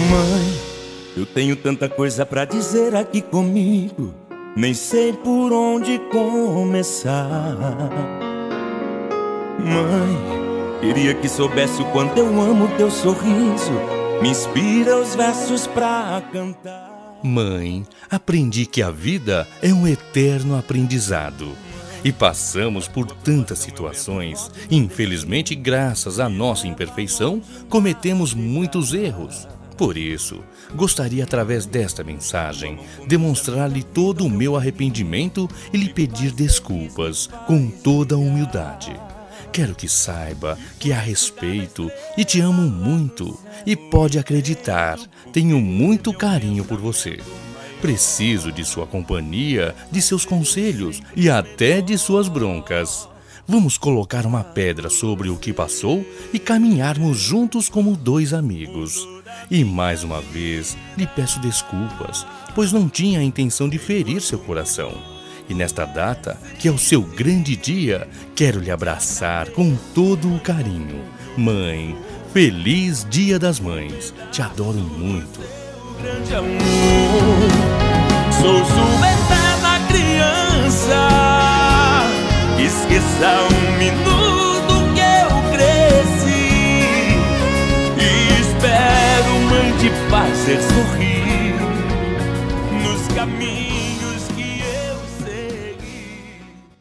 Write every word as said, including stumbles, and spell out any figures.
Mãe, eu tenho tanta coisa pra dizer aqui comigo, nem sei por onde começar. Mãe, queria que soubesse o quanto eu amo teu sorriso, me inspira os versos pra cantar. Mãe, aprendi que a vida é um eterno aprendizado. E passamos por tantas situações. Infelizmente, graças à nossa imperfeição, cometemos muitos erros. Por isso, gostaria através desta mensagem demonstrar-lhe todo o meu arrependimento e lhe pedir desculpas com toda a humildade. Quero que saiba que a respeito e te amo muito e pode acreditar, tenho muito carinho por você. Preciso de sua companhia, de seus conselhos e até de suas broncas. Vamos colocar uma pedra sobre o que passou e caminharmos juntos como dois amigos. E mais uma vez lhe peço desculpas, pois não tinha a intenção de ferir seu coração. E nesta data, que é o seu grande dia, quero lhe abraçar com todo o carinho. Mãe, feliz Dia das Mães, te adoro muito. Grande amor, sou sua eterna criança. Esqueça um minuto que eu cresci e espero, mãe, te fazer sorrir.